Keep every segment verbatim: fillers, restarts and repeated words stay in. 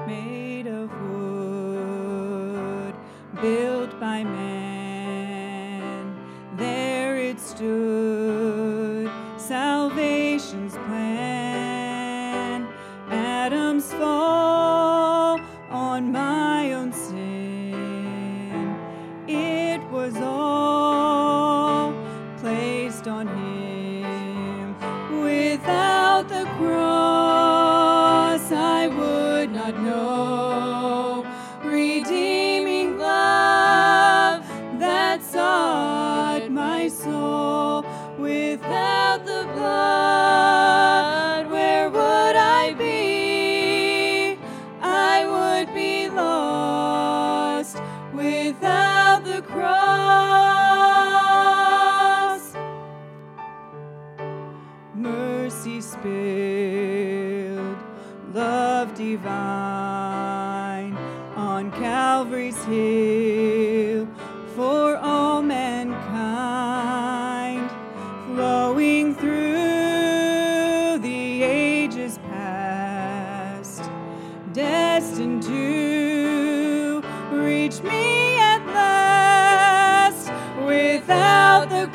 made of wood, built by man. There it stood, salvation's plan. Adam's fall on my own sin, it was all placed on him. Without the cross I would not know redeeming love that sought my soul. Without the blood, where would I be? I would be lost without the cross. Mercy spilled, love divine on Calvary's hill for all mankind, flowing through the ages past, destined to reach me at last. Without the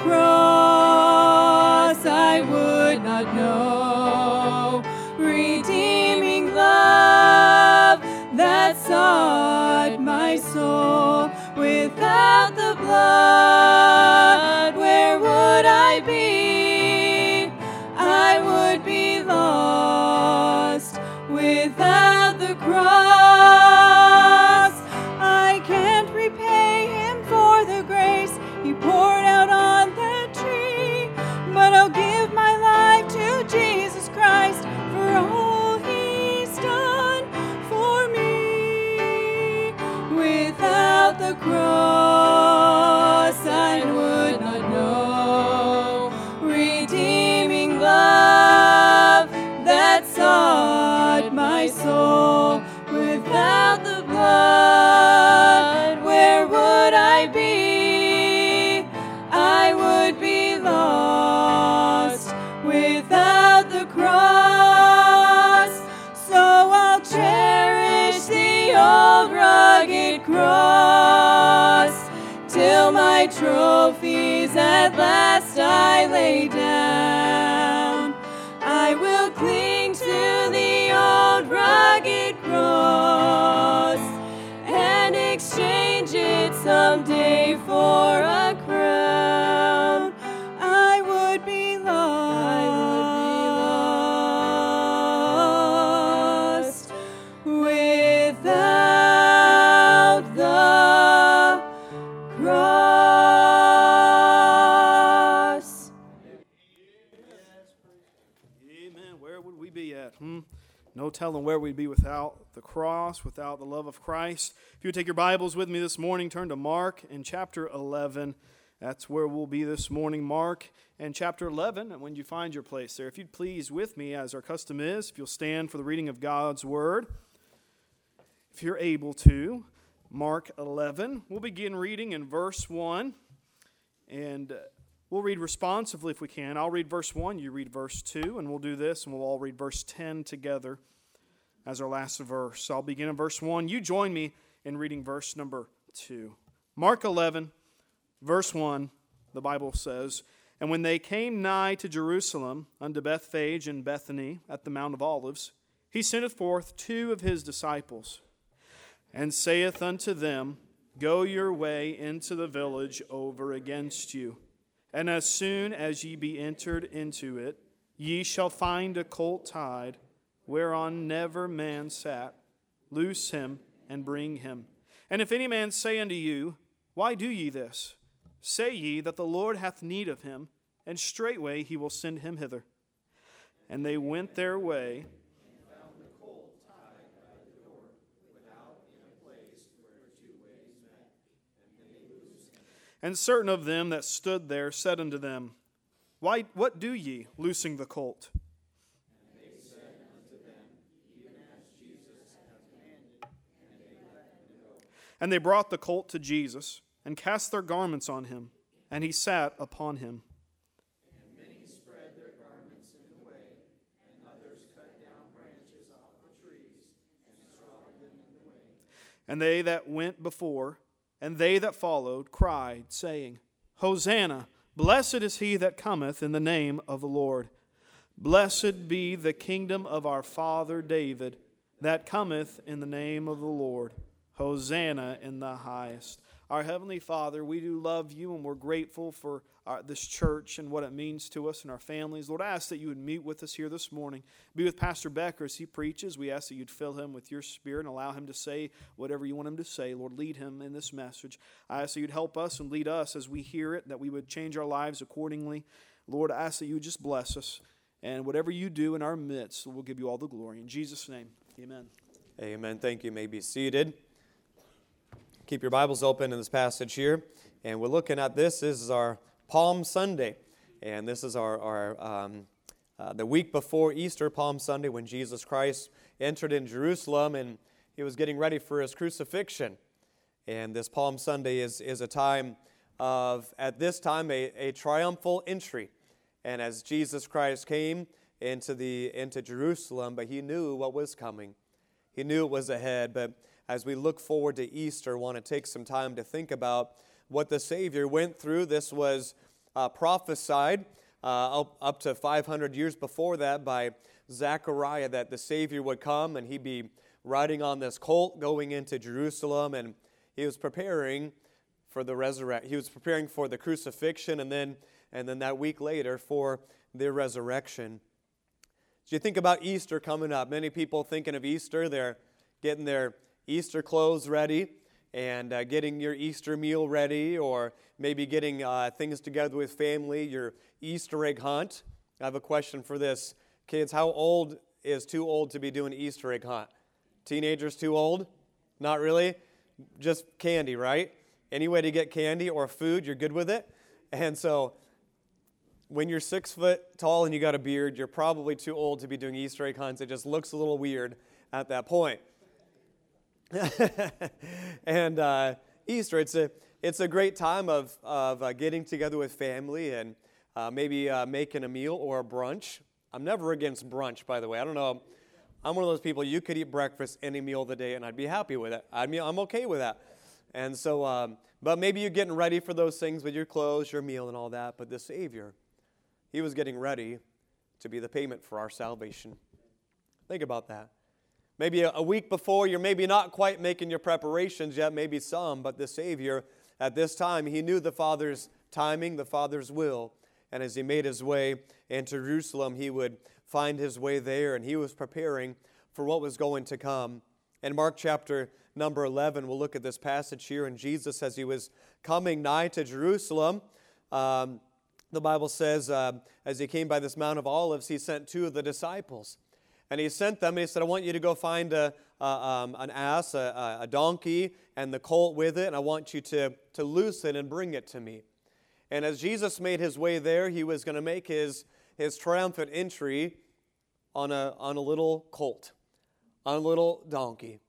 cross I would not know redeeming love that sought my soul. Without the blood, where would I be? I would be lost without the cross. I can't repay him for the grace he poured out on that tree, but I'll give my life to Jesus Christ for all he's done for me. Without the cross I would not know redeeming love that sought my soul. Without the blood, where would I be? I would be lost without the cross. So I'll cherish the old rugged cross till my trophies at last I lay down. I will cling to the old rugged cross and exchange it someday for a crown. I would be lost without the cross. Amen. Where would we be at? Hmm? No telling where we'd be without the cross, without the love of Christ. If you would take your Bibles with me this morning, turn to Mark in chapter eleven. That's where we'll be this morning, Mark and chapter eleven. And when you find your place there, if you'd please with me, as our custom is, if you'll stand for the reading of God's Word. If you're able to, Mark eleven. We'll begin reading in verse one. And we'll read responsively if we can. I'll read verse one, you read verse two, and we'll do this, and we'll all read verse ten together as our last verse. I'll begin in verse one. You join me in reading verse number two. Mark eleven, verse one, the Bible says, "And when they came nigh to Jerusalem, unto Bethphage and Bethany, at the Mount of Olives, he sendeth forth two of his disciples, and saith unto them, Go your way into the village over against you. And as soon as ye be entered into it, ye shall find a colt tied, whereon never man sat. Loose him, and bring him. And if any man say unto you, Why do ye this? Say ye that the Lord hath need of him, and straightway he will send him hither. And they went their way, and found the colt tied by the door, without in a place where two ways met. And they loosed him. And certain of them that stood there said unto them, Why, what do ye, loosing the colt? And they said unto them, Even as Jesus hath commanded, and they let him go. And they brought the colt to Jesus, and cast their garments on him, and he sat upon him. And many spread their garments in the way, and others cut down branches off the trees, and strawed them And they that went before, and they that followed, cried, saying, Hosanna, blessed is he that cometh in the name of the Lord. Blessed be the kingdom of our father David, that cometh in the name of the Lord. Hosanna in the highest. Our Heavenly Father, we do love you, and we're grateful for our, this church and what it means to us and our families. Lord, I ask that you would meet with us here this morning. Be with Pastor Becker as he preaches. We ask that you'd fill him with your Spirit and allow him to say whatever you want him to say. Lord, lead him in this message. I ask that you'd help us and lead us as we hear it, that we would change our lives accordingly. Lord, I ask that you would just bless us. And whatever you do in our midst, we'll give you all the glory. In Jesus' name, amen. Amen. Thank you. You may be seated. Keep your Bibles open in this passage here. And we're looking at this. This is our Palm Sunday. And this is our, our um, uh, the week before Easter, Palm Sunday, when Jesus Christ entered in Jerusalem and he was getting ready for his crucifixion. And this Palm Sunday is, is a time of, at this time, a, a triumphal entry. And as Jesus Christ came into the into Jerusalem, but he knew what was coming. He knew it was ahead. But as we look forward to Easter, I want to take some time to think about what the Savior went through. This was uh, prophesied uh, up, up to five hundred years before that by Zechariah, that the Savior would come and he'd be riding on this colt going into Jerusalem, and he was preparing for the resurrection. He was preparing for the crucifixion, and then and then that week later for the resurrection. As you think about Easter coming up, many people thinking of Easter, they're getting their Easter clothes ready and uh, getting your Easter meal ready, or maybe getting uh, things together with family, your Easter egg hunt. I have a question for this. Kids, how old is too old to be doing Easter egg hunt? Teenagers too old? Not really? Just candy, right? Any way to get candy or food, you're good with it. And so when you're six foot tall and you got a beard, you're probably too old to be doing Easter egg hunts. It just looks a little weird at that point. and uh, Easter, it's a it's a great time of of uh, getting together with family and uh, maybe uh, making a meal or a brunch. I'm never against brunch, by the way. I don't know. I'm one of those people, you could eat breakfast any meal of the day and I'd be happy with it. I mean, I'm okay with that. And so, um, but maybe you're getting ready for those things with your clothes, your meal, and all that. But the Savior, he was getting ready to be the payment for our salvation. Think about that. Maybe a week before, you're maybe not quite making your preparations yet, maybe some, but the Savior, at this time, he knew the Father's timing, the Father's will, and as he made his way into Jerusalem, he would find his way there, and he was preparing for what was going to come. In Mark chapter number eleven, we'll look at this passage here, and Jesus, as he was coming nigh to Jerusalem, um, the Bible says, uh, as he came by this Mount of Olives, he sent two of the disciples. And he sent them, and he said, I want you to go find a, a, um, an ass, a, a donkey, and the colt with it, and I want you to, to loose it and bring it to me. And as Jesus made his way there, he was going to make his, his triumphant entry on a, on a little colt, on a little donkey.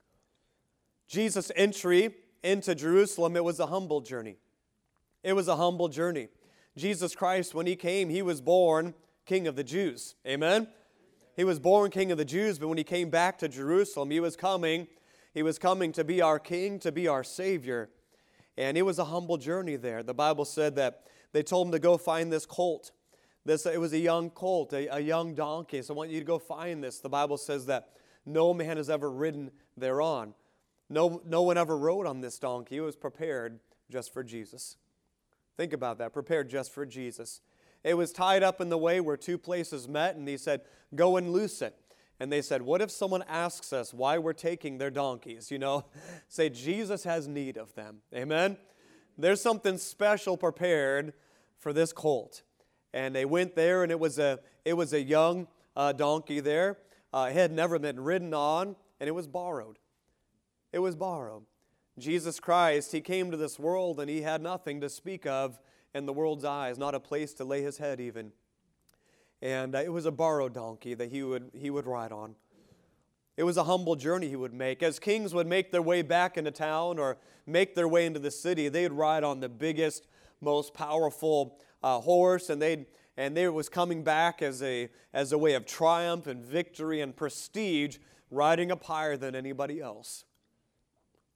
Jesus' entry into Jerusalem, it was a humble journey. It was a humble journey. Jesus Christ, when he came, he was born King of the Jews. Amen? He was born King of the Jews, but when he came back to Jerusalem, he was coming, he was coming to be our King, to be our Savior. And it was a humble journey there. The Bible said that they told him to go find this colt. This, it was a young colt, a, a young donkey. So I want you to go find this. The Bible says that no man has ever ridden thereon. No, no one ever rode on this donkey. It was prepared just for Jesus. Think about that, prepared just for Jesus. It was tied up in the way where two places met, and he said, go and loose it. And they said, what if someone asks us why we're taking their donkeys? You know, say, Jesus has need of them. Amen? There's something special prepared for this colt. And they went there, and it was a, it was a young uh, donkey there. Uh, it had never been ridden on, and it was borrowed. It was borrowed. Jesus Christ, he came to this world, and he had nothing to speak of in the world's eyes, not a place to lay his head even. And uh, it was a borrowed donkey that he would he would ride on. It was a humble journey he would make. As kings would make their way back into town or make their way into the city, they'd ride on the biggest, most powerful uh, horse, and they'd and they was coming back as a as a way of triumph and victory and prestige, riding up higher than anybody else.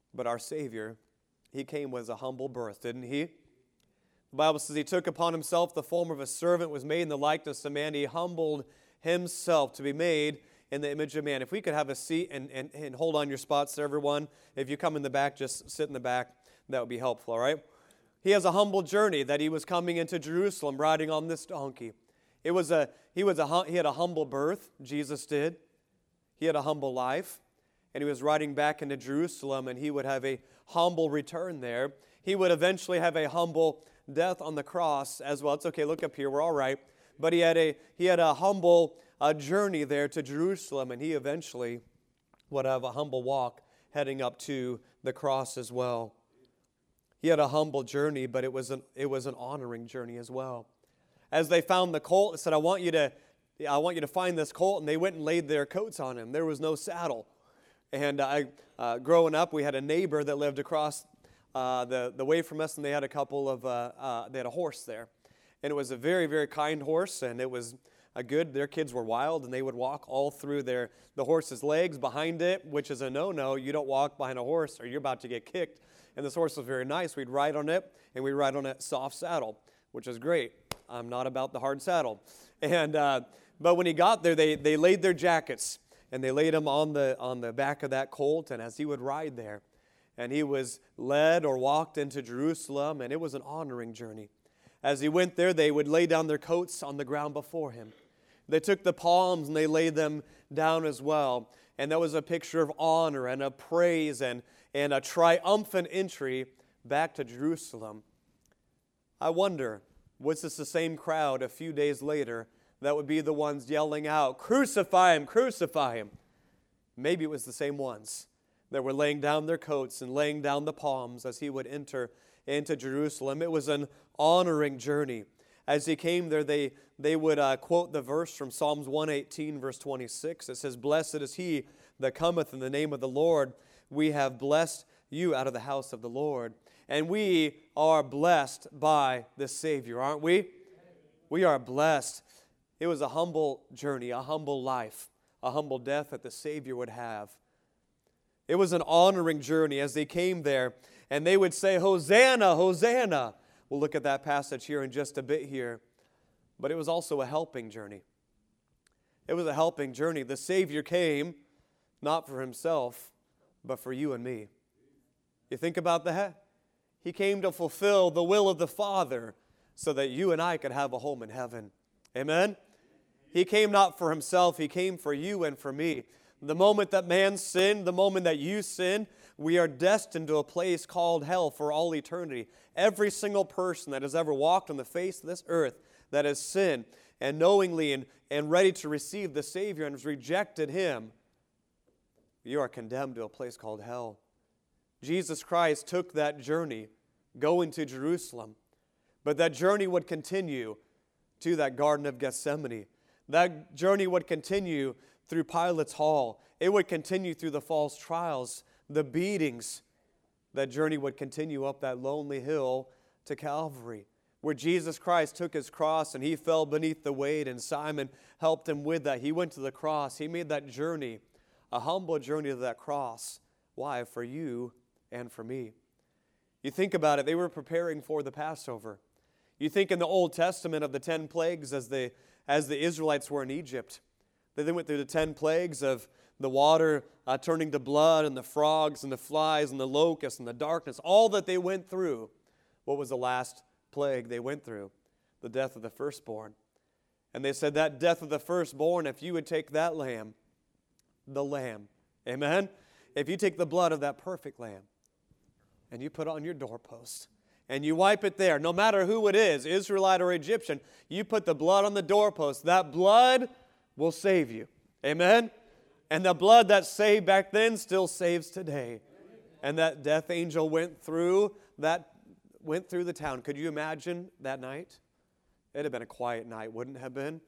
But our Savior, He came as a humble birth, didn't He? The Bible says He took upon Himself the form of a servant, was made in the likeness of man. He humbled Himself to be made in the image of man. If we could have a seat and, and, and hold on your spots there, everyone. If you come in the back, just sit in the back. That would be helpful, all right? He has a humble journey that He was coming into Jerusalem riding on this donkey. It was a he was a he had a humble birth, Jesus did. He had a humble life, and He was riding back into Jerusalem, and He would have a humble return there. He would eventually have a humble death on the cross as well. It's okay, look up here, we're all right. But he had a he had a humble uh, journey there to Jerusalem, and He eventually would have a humble walk heading up to the cross as well. He had a humble journey, but it was an it was an honoring journey as well. As they found the colt, it said, I want you to I want you to find this colt, and they went and laid their coats on him. There was no saddle. And I, uh, growing up, we had a neighbor that lived across uh, the, the way from us, and they had a couple of, uh, uh, they had a horse there. And it was a very, very kind horse, and it was a good, their kids were wild, and they would walk all through their the horse's legs behind it, which is a no-no. You don't walk behind a horse, or you're about to get kicked. And this horse was very nice. We'd ride on it, and we'd ride on a soft saddle, which is great. I'm not about the hard saddle. And uh, but when he got there, they they laid their jackets, and they laid him on the on the back of that colt, and as he would ride there, and he was led or walked into Jerusalem, and it was an honoring journey. As he went there, they would lay down their coats on the ground before him. They took the palms and they laid them down as well. And that was a picture of honor and of praise and, and a triumphant entry back to Jerusalem. I wonder, was this the same crowd a few days later that would be the ones yelling out, "Crucify Him, crucify Him"? Maybe it was the same ones that were laying down their coats and laying down the palms as He would enter into Jerusalem. It was an honoring journey. As He came there, they, they would uh, quote the verse from Psalms one eighteen, verse twenty-six. It says, "Blessed is he that cometh in the name of the Lord. We have blessed you out of the house of the Lord." And we are blessed by the Savior, aren't we? We are blessed. It was a humble journey, a humble life, a humble death that the Savior would have. It was an honoring journey as they came there, and they would say, "Hosanna, Hosanna." We'll look at that passage here in just a bit here. But it was also a helping journey. It was a helping journey. The Savior came not for Himself, but for you and me. You think about that? He came to fulfill the will of the Father so that you and I could have a home in heaven. Amen? He came not for Himself. He came for you and for me. The moment that man sinned, the moment that you sinned, we are destined to a place called hell for all eternity. Every single person that has ever walked on the face of this earth that has sinned and knowingly and, and ready to receive the Savior and has rejected Him, you are condemned to a place called hell. Jesus Christ took that journey going to Jerusalem, but that journey would continue to that Garden of Gethsemane. That journey would continue through Pilate's hall. It would continue through the false trials, the beatings. That journey would continue up that lonely hill to Calvary, where Jesus Christ took His cross and He fell beneath the weight, and Simon helped Him with that. He went to the cross. He made that journey, a humble journey to that cross. Why? For you and for me. You think about it, they were preparing for the Passover. You think in the Old Testament of the ten plagues as the, as the Israelites were in Egypt. They then went through the ten plagues of the water uh, turning to blood, and the frogs and the flies and the locusts and the darkness, all that they went through. What was the last plague they went through? The death of the firstborn. And they said that death of the firstborn, if you would take that lamb, the lamb, amen? If you take the blood of that perfect lamb and you put it on your doorpost and you wipe it there, no matter who it is, Israelite or Egyptian, you put the blood on the doorpost, that blood will save you. Amen? And the blood that saved back then still saves today. And that death angel went through that went through the town. Could you imagine that night? It'd have been a quiet night, wouldn't it have been?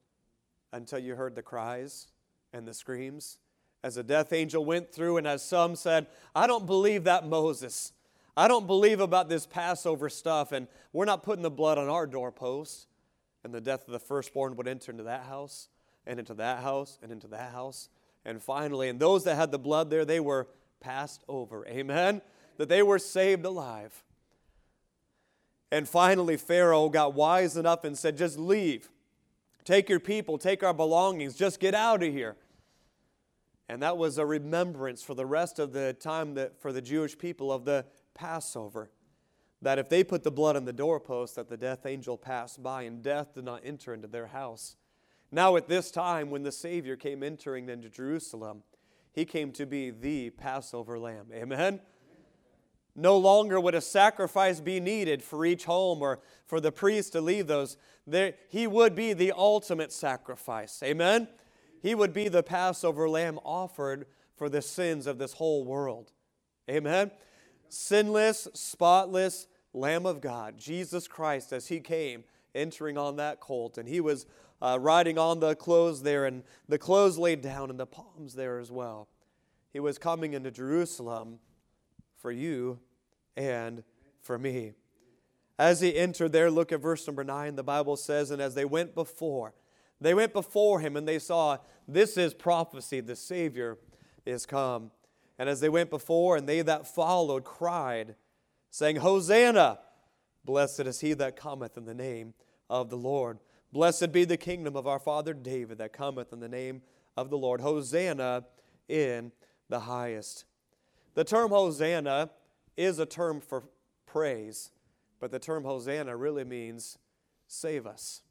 Until you heard the cries and the screams. As the death angel went through, and as some said, "I don't believe that Moses. I don't believe about this Passover stuff, and we're not putting the blood on our doorposts." And the death of the firstborn would enter into that house, and into that house, and into that house. And finally, and those that had the blood there, they were passed over. Amen? That they were saved alive. And finally, Pharaoh got wise enough and said, just leave. Take your people, take our belongings, just get out of here. And that was a remembrance for the rest of the time that for the Jewish people of the Passover. That if they put the blood on the doorpost, that the death angel passed by and death did not enter into their house. Now at this time, when the Savior came entering into Jerusalem, He came to be the Passover lamb. Amen? No longer would a sacrifice be needed for each home or for the priest to leave those. There, he would be the ultimate sacrifice. Amen? He would be the Passover lamb offered for the sins of this whole world. Amen? Sinless, spotless Lamb of God, Jesus Christ, as He came, entering on that colt. And He was uh, riding on the clothes there, and the clothes laid down, and the palms there as well. He was coming into Jerusalem for you and for me. As He entered there, look at verse number nine. The Bible says, and as they went before, they went before Him, and they saw, this is prophecy, the Savior is come. And as they went before, and they that followed cried, saying, Hosanna! Blessed is He that cometh in the name of the Lord. Blessed be the kingdom of our father David that cometh in the name of the Lord. Hosanna in the highest. The term Hosanna is a term for praise, but the term Hosanna really means save us.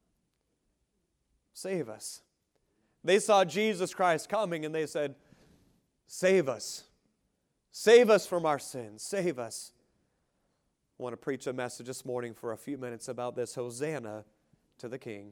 Save us. They saw Jesus Christ coming and they said, save us. Save us from our sins. Save us. I want to preach a message this morning for a few minutes about this. Hosanna to the King.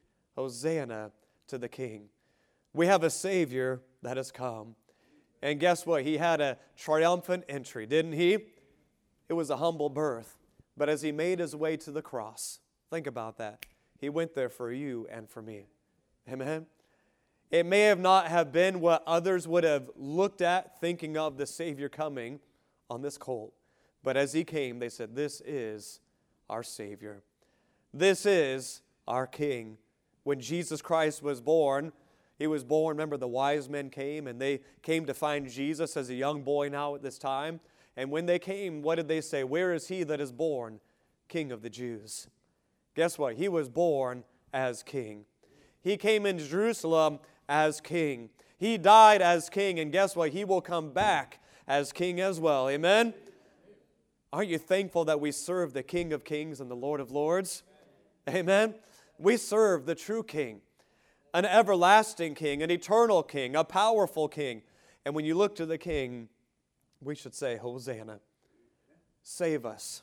Hosanna to the King. We have a Savior that has come. And guess what? He had a triumphant entry, didn't He? It was a humble birth. But as He made His way to the cross, think about that. He went there for you and for me. Amen? It may have not have been what others would have looked at thinking of the Savior coming on this colt. But as He came, they said, this is our Savior. This is our King. When Jesus Christ was born, He was born, remember the wise men came and they came to find Jesus as a young boy now at this time. And when they came, what did they say? Where is He that is born King of the Jews? Guess what? He was born as King. He came into Jerusalem as King. He died as King, and guess what? He will come back as King as well. Amen? Aren't you thankful that we serve the King of Kings and the Lord of Lords? Amen? We serve the true King, an everlasting King, an eternal King, a powerful King. And when you look to the King, we should say, Hosanna. Save us.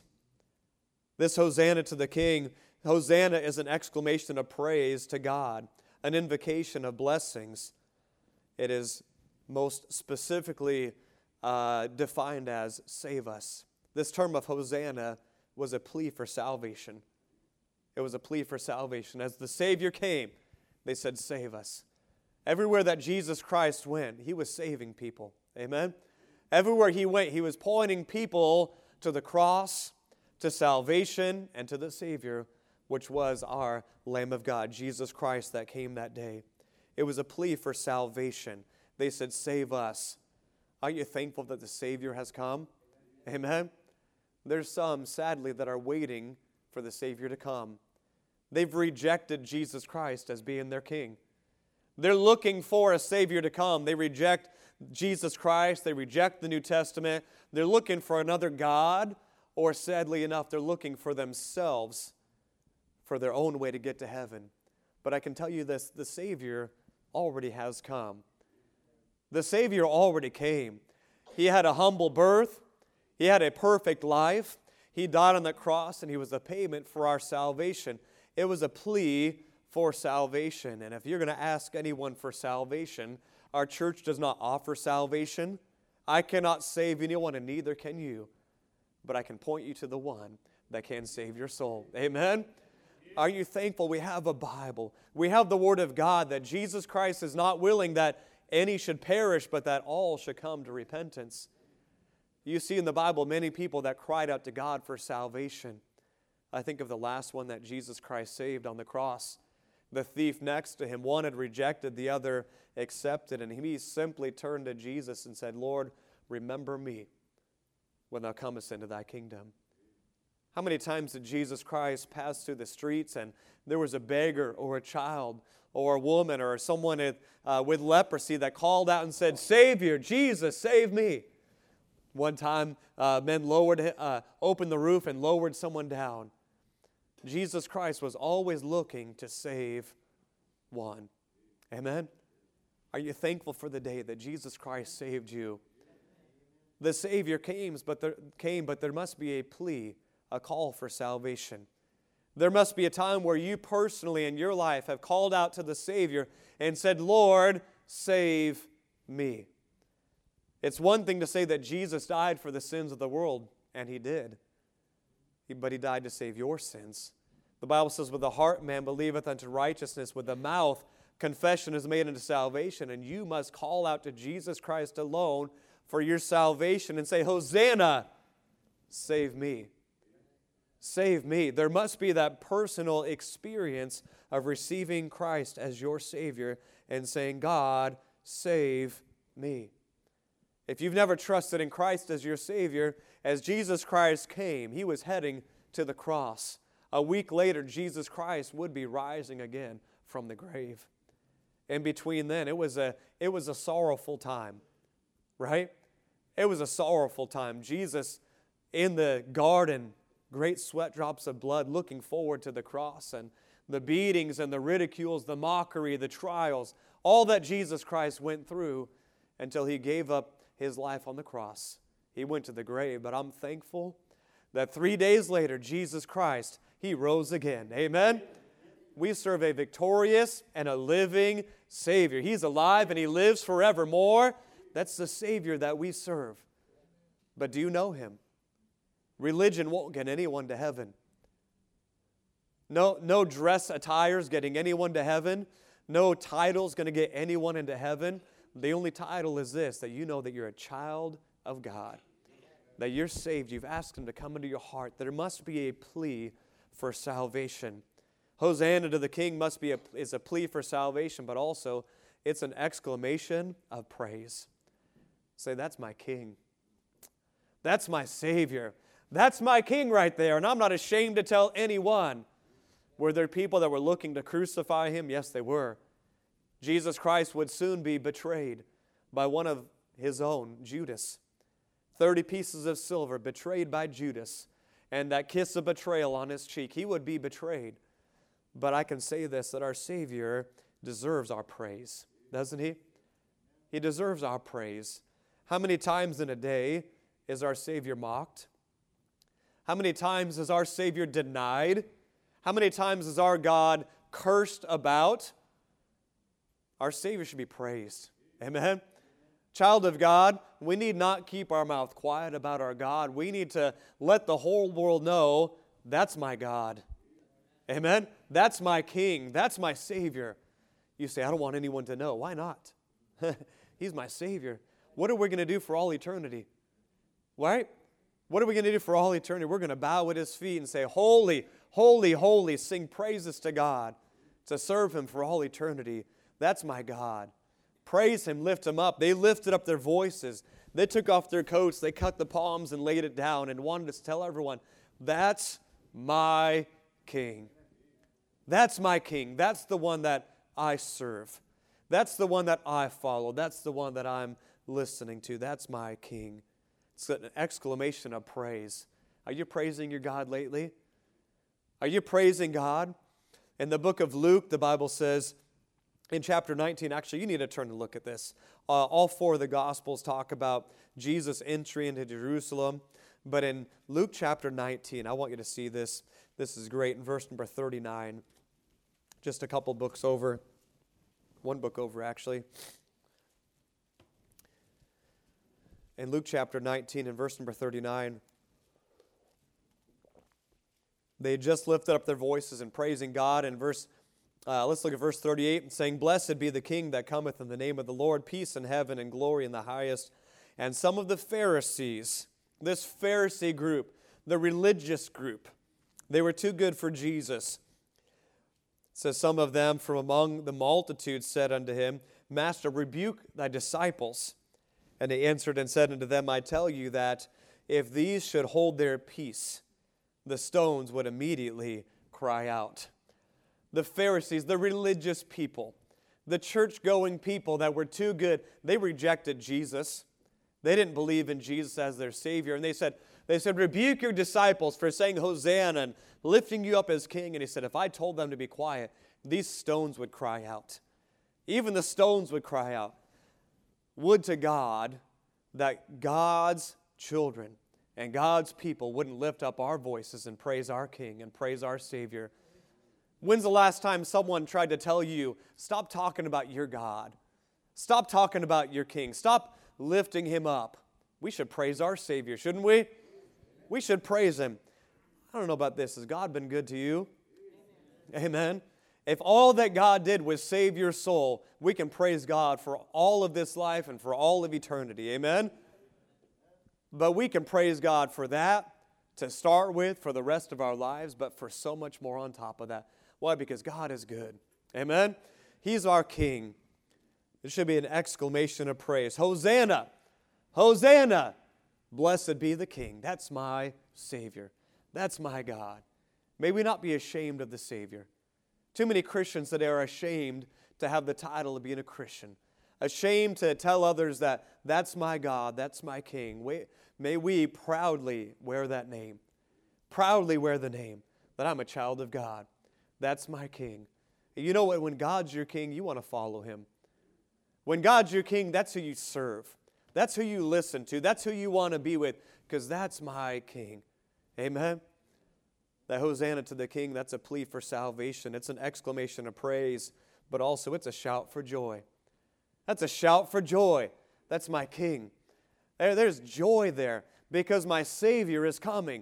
This Hosanna to the King, Hosanna is an exclamation of praise to God, an invocation of blessings. It is most specifically uh, defined as save us. This term of Hosanna was a plea for salvation. It was a plea for salvation. As the Savior came, they said, save us. Everywhere that Jesus Christ went, He was saving people. Amen? Everywhere He went, He was pointing people to the cross, to salvation, and to the Savior, which was our Lamb of God, Jesus Christ, that came that day. It was a plea for salvation. They said, save us. Are you thankful that the Savior has come? Amen? There's some, sadly, that are waiting for the Savior to come. They've rejected Jesus Christ as being their King. They're looking for a Savior to come. They reject Jesus Christ. They reject the New Testament. They're looking for another God, or sadly enough, they're looking for themselves for their own way to get to heaven. But I can tell you this, the Savior already has come. The Savior already came. He had a humble birth. He had a perfect life. He died on the cross, and He was the payment for our salvation. It was a plea for salvation. And if you're going to ask anyone for salvation, our church does not offer salvation. I cannot save anyone, and neither can you. But I can point you to the one that can save your soul. Amen? Are you thankful we have a Bible? We have the Word of God, that Jesus Christ is not willing that any should perish, but that all should come to repentance. You see in the Bible many people that cried out to God for salvation. I think of the last one that Jesus Christ saved on the cross. The thief next to Him, one had rejected, the other accepted, and he simply turned to Jesus and said, Lord, remember me when thou comest into thy kingdom. How many times did Jesus Christ pass through the streets and there was a beggar or a child or a woman or someone uh, with leprosy that called out and said, Savior, Jesus, save me. One time, uh, men lowered, uh, opened the roof and lowered someone down. Jesus Christ was always looking to save one. Amen? Are you thankful for the day that Jesus Christ saved you? The Savior came, but there, came, but there must be a plea, a call for salvation. There must be a time where you personally in your life have called out to the Savior and said, Lord, save me. It's one thing to say that Jesus died for the sins of the world, and He did. But He died to save your sins. The Bible says, with the heart man believeth unto righteousness, with the mouth confession is made unto salvation, and you must call out to Jesus Christ alone for your salvation and say, Hosanna, save me. Save me. There must be that personal experience of receiving Christ as your Savior and saying, God, save me. If you've never trusted in Christ as your Savior, as Jesus Christ came, He was heading to the cross. A week later, Jesus Christ would be rising again from the grave. In between then, it was a, it was a sorrowful time, right? It was a sorrowful time. Jesus in the garden, great sweat drops of blood, looking forward to the cross and the beatings and the ridicules, the mockery, the trials, all that Jesus Christ went through until He gave up His life on the cross. He went to the grave, but I'm thankful that three days later, Jesus Christ, He rose again. Amen? We serve a victorious and a living Savior. He's alive and He lives forevermore. That's the Savior that we serve. But do you know Him? Religion won't get anyone to heaven. No, no dress attires getting anyone to heaven. No title's going to get anyone into heaven. The only title is this, that you know that you're a child of God, that you're saved. You've asked Him to come into your heart. There must be a plea for salvation. Hosanna to the King must be a, is a plea for salvation, but also it's an exclamation of praise. Say, that's my King. That's my Savior. That's my King right there, and I'm not ashamed to tell anyone. Were there people that were looking to crucify Him? Yes, they were. Jesus Christ would soon be betrayed by one of His own, Judas. Thirty pieces of silver betrayed by Judas, and that kiss of betrayal on his cheek. He would be betrayed. But I can say this, that our Savior deserves our praise, doesn't He? He deserves our praise. How many times in a day is our Savior mocked? How many times is our Savior denied? How many times is our God cursed about? Our Savior should be praised. Amen? Child of God, we need not keep our mouth quiet about our God. We need to let the whole world know, that's my God. Amen? That's my King. That's my Savior. You say, I don't want anyone to know. Why not? He's my Savior. What are we going to do for all eternity? Right? What are we going to do for all eternity? We're going to bow at His feet and say, holy, holy, holy, sing praises to God, to serve Him for all eternity. That's my God. Praise Him, lift Him up. They lifted up their voices. They took off their coats. They cut the palms and laid it down and wanted to tell everyone, that's my King. That's my King. That's the one that I serve. That's the one that I follow. That's the one that I'm listening to. That's my King. It's an exclamation of praise. Are you praising your God lately? Are you praising God? In the book of Luke, the Bible says, in chapter nineteen, actually, you need to turn and look at this. Uh, all four of the Gospels talk about Jesus' entry into Jerusalem. But in Luke chapter nineteen, I want you to see this. This is great. In verse number thirty-nine, just a couple books over, one book over actually. In Luke chapter nineteen, in verse number thirty-nine, they had just lifted up their voices in praising God. In verse, uh, let's look at verse thirty-eight, and saying, Blessed be the King that cometh in the name of the Lord, peace in heaven and glory in the highest. And some of the Pharisees, this Pharisee group, the religious group, they were too good for Jesus. It says, some of them from among the multitude said unto Him, Master, rebuke thy disciples. And he answered and said unto them, I tell you that if these should hold their peace, the stones would immediately cry out. The Pharisees, the religious people, the church-going people that were too good, they rejected Jesus. They didn't believe in Jesus as their Savior. And they said, they said, rebuke your disciples for saying Hosanna and lifting you up as king. And he said, if I told them to be quiet, these stones would cry out. Even the stones would cry out. Would to God that God's children and God's people wouldn't lift up our voices and praise our King and praise our Savior. When's the last time someone tried to tell you, stop talking about your God? Stop talking about your King. Stop lifting Him up. We should praise our Savior, shouldn't we? We should praise Him. I don't know about this. Has God been good to you? Amen. If all that God did was save your soul, we can praise God for all of this life and for all of eternity. Amen? But we can praise God for that to start with for the rest of our lives, but for so much more on top of that. Why? Because God is good. Amen? He's our King. It should be an exclamation of praise. Hosanna! Hosanna! Blessed be the King. That's my Savior. That's my God. May we not be ashamed of the Savior. Too many Christians today are ashamed to have the title of being a Christian. Ashamed to tell others that that's my God, that's my King. We, may we proudly wear that name. Proudly wear the name that I'm a child of God. That's my King. You know what? When God's your King, you want to follow Him. When God's your King, that's who you serve. That's who you listen to. That's who you want to be with, because that's my King. Amen? That Hosanna to the King, that's a plea for salvation. It's an exclamation of praise, but also it's a shout for joy. That's a shout for joy. That's my King. There, there's joy there because my Savior is coming.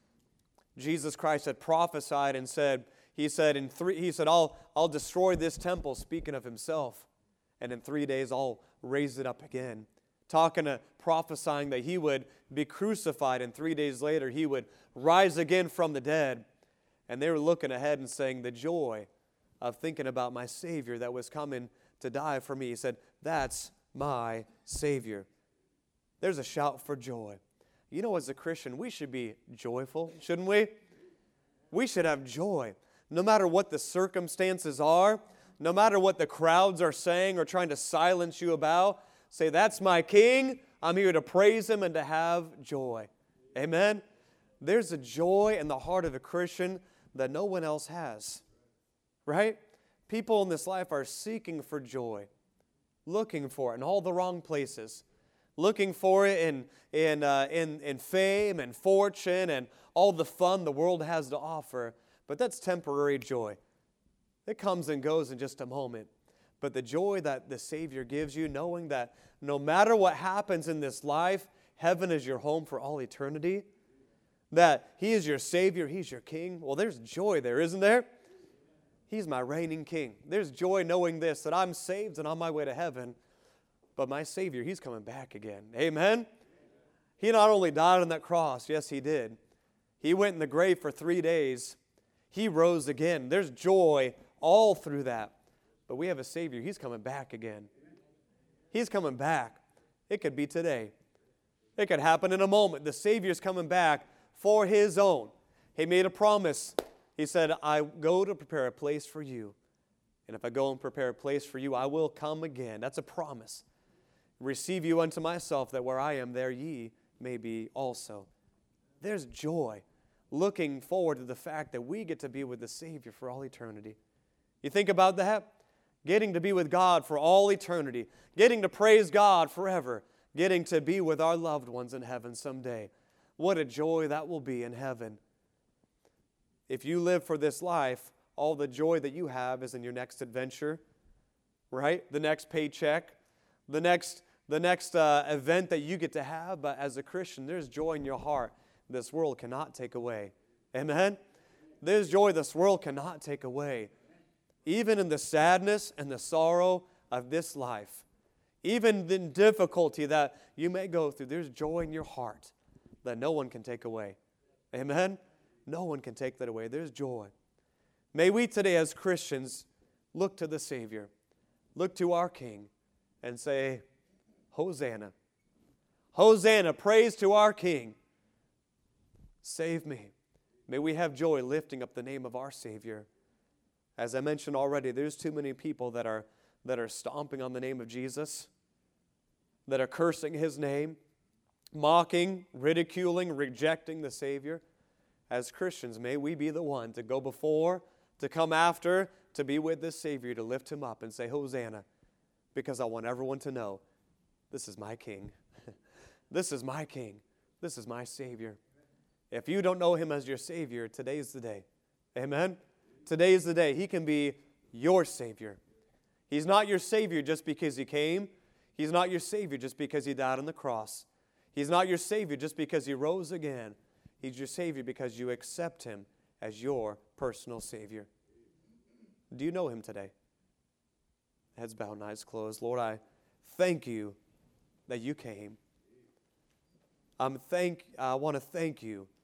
Jesus Christ had prophesied and said, He said, in three, He said, I'll, I'll destroy this temple, speaking of Himself, and in three days I'll raise it up again. Talking to, prophesying that He would be crucified, and three days later He would rise again from the dead. And they were looking ahead and saying, the joy of thinking about my Savior that was coming to die for me. He said, that's my Savior. There's a shout for joy. You know, as a Christian, we should be joyful, shouldn't we? We should have joy. No matter what the circumstances are, no matter what the crowds are saying or trying to silence you about, say, that's my King. I'm here to praise Him and to have joy. Amen? There's a joy in the heart of a Christian that no one else has. Right? People in this life are seeking for joy, looking for it in all the wrong places, looking for it in, in, uh, in, in fame and fortune and all the fun the world has to offer. But that's temporary joy. It comes and goes in just a moment. But the joy that the Savior gives you, knowing that no matter what happens in this life, heaven is your home for all eternity, that He is your Savior, He's your King. Well, there's joy there, isn't there? He's my reigning King. There's joy knowing this, that I'm saved and on my way to heaven, but my Savior, He's coming back again. Amen? He not only died on that cross, yes, He did. He went in the grave for three days. He rose again. There's joy all through that. But we have a Savior. He's coming back again. He's coming back. It could be today. It could happen in a moment. The Savior's coming back for His own. He made a promise. He said, I go to prepare a place for you. And if I go and prepare a place for you, I will come again. That's a promise. Receive you unto myself, that where I am, there ye may be also. There's joy looking forward to the fact that we get to be with the Savior for all eternity. You think about that? Getting to be with God for all eternity. Getting to praise God forever. Getting to be with our loved ones in heaven someday. What a joy that will be in heaven. If you live for this life, all the joy that you have is in your next adventure, right? The next paycheck, the next, the next uh, event that you get to have. But as a Christian, there's joy in your heart this world cannot take away. Amen? There's joy this world cannot take away. Even in the sadness and the sorrow of this life, even the difficulty that you may go through, there's joy in your heart that no one can take away. Amen? No one can take that away. There's joy. May we today as Christians look to the Savior, look to our King, and say, Hosanna, Hosanna, praise to our King. Save me. May we have joy lifting up the name of our Savior. As I mentioned already, there's too many people that are, that are stomping on the name of Jesus, that are cursing His name, mocking, ridiculing, rejecting the Savior. As Christians, may we be the one to go before, to come after, to be with this Savior, to lift Him up and say, Hosanna, because I want everyone to know, this is my King. This is my King. This is my Savior. If you don't know Him as your Savior, today's the day. Amen? Today is the day. He can be your Savior. He's not your Savior just because He came. He's not your Savior just because He died on the cross. He's not your Savior just because He rose again. He's your Savior because you accept Him as your personal Savior. Do you know Him today? Heads bowed and eyes closed. Lord, I thank You that You came. I'm thank, I want to thank You